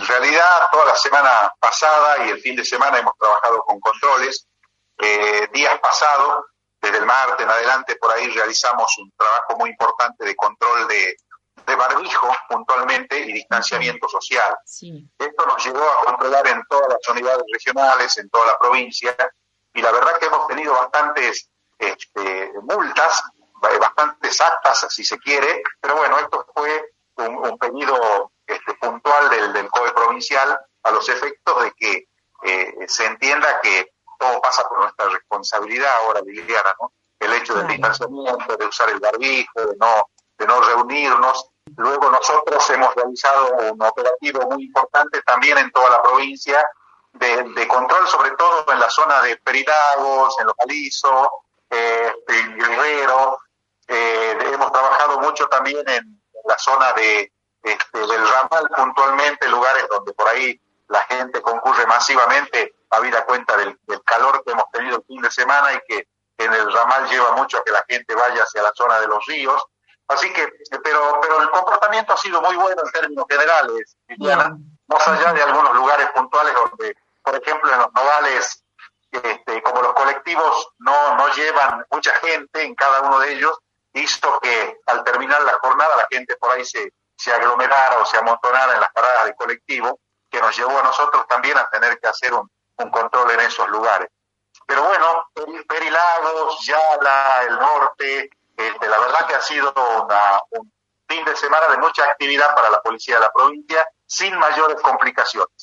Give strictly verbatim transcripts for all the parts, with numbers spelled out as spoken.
realidad, toda la semana pasada y el fin de semana hemos trabajado con controles. Eh, días pasados, desde el martes en adelante, por ahí realizamos un trabajo muy importante de control de, de barbijo puntualmente y distanciamiento social. Sí. Esto nos llevó a controlar en todas las unidades regionales, en toda la provincia, y la verdad que hemos tenido bastantes este, multas, bastantes actas, si se quiere, pero bueno, esto fue un, un pedido este, puntual del, del C O E provincial a los efectos de que eh, se entienda que todo pasa por nuestra responsabilidad ahora, Liliana, ¿no? El hecho del distanciamiento, de usar el barbijo, de no, de no reunirnos. Luego nosotros hemos realizado un operativo muy importante también en toda la provincia de, de control, sobre todo en la zona de Perilagos, en Localizo, eh, en Guerrero. Eh, hemos trabajado mucho también en la zona de este, del ramal puntualmente, lugares donde por ahí la gente concurre masivamente, habida cuenta del, del calor que hemos tenido el fin de semana y que en el ramal lleva mucho a que la gente vaya hacia la zona de los ríos. Así que, pero pero el comportamiento ha sido muy bueno en términos generales, Liliana, más allá de algunos lugares puntuales donde, por ejemplo, en los nogales, este, como los colectivos no, no llevan mucha gente en cada uno de ellos, hizo que al terminar la jornada la gente por ahí se, se aglomerara o se amontonara en las paradas de colectivo, que nos llevó a nosotros también a tener que hacer un, un control en esos lugares. Pero bueno, Perilagos, Yala, el norte, este, la verdad que ha sido una, un fin de semana de mucha actividad para la policía de la provincia, sin mayores complicaciones.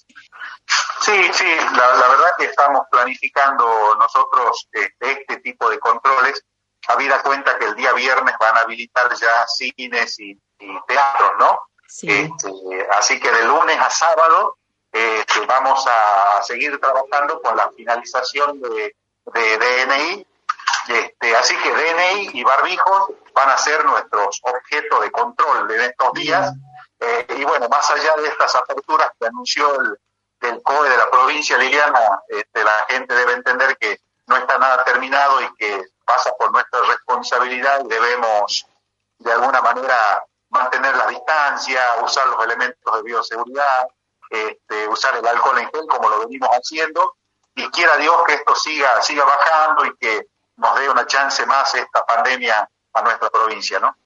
Sí, sí, la, la verdad que estamos planificando nosotros este, este tipo de controles, habida cuenta que el día viernes van a habilitar ya cines y, y teatros, ¿no? Sí. Este, así que de lunes a sábado este, vamos a seguir trabajando con la finalización de, de D N I. Este, así que D N I y barbijos van a ser nuestros objetos de control de estos días. Eh, y bueno, más allá de estas aperturas que anunció el, el C O E de la provincia, Liliana, este, la gente debe entender que no está nada terminado y que pasa por nuestra responsabilidad y debemos de alguna manera mantener la distancia, usar los elementos de bioseguridad, este, usar el alcohol en gel como lo venimos haciendo, y quiera Dios que esto siga, siga bajando y que nos dé una chance más esta pandemia a nuestra provincia, ¿no?